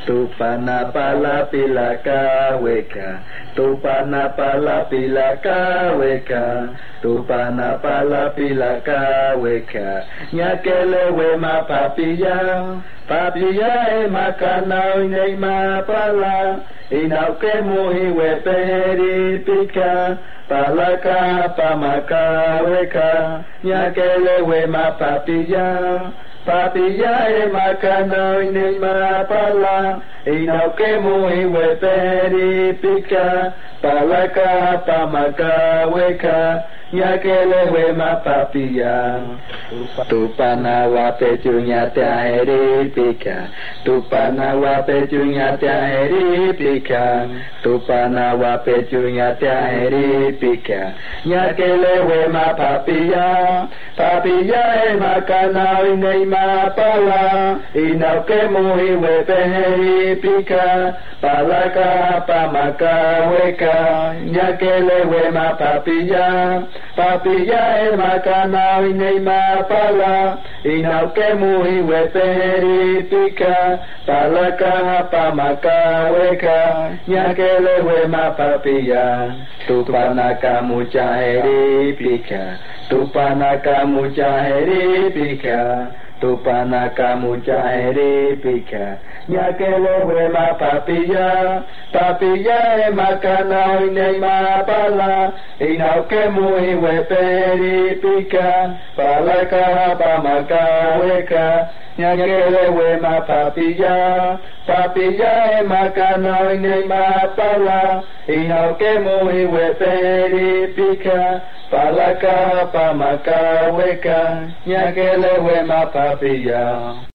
Tupana pala pilaka weka, tupana pala pilaka weka, tupana pala pilaka weka. Nyakele we ma papiya, papiya e makana ine ma pala. Inauke muhi we peri pika, palaka pamaka weka. Nyakele we ma papiya. Papiya e makana ine ma pala, inauke muhi we peri pika, palaka pamaka weka, nyakele we ma papiya. Tupana wape junya taheri pika, tupana wape junya taheri pika, tupana wape junya taheri pika, nyakele we ma papiya. Papiya e makana ine ma pala, inauke muhi we peri pika, palaka pamaka weka, nyakele we ma papiya. Papiya e makana ine ma pala, inauke muhi we peri pika, palaka pamaka weka, nyakele we ma papiya. Tupana kamu caheri pika, tupana kamu caheri pika, tupana kamu caheri pika, nyakele we ma papiya. Papiya e makana ine ma pala, inauke muhi we peri pika, palaka pamaka weka, nyakele we ma papiya. Papiya e makana ine ma pala, inauke muhi we peri pika, palaka pamaka weka, nyakele we ma papiya.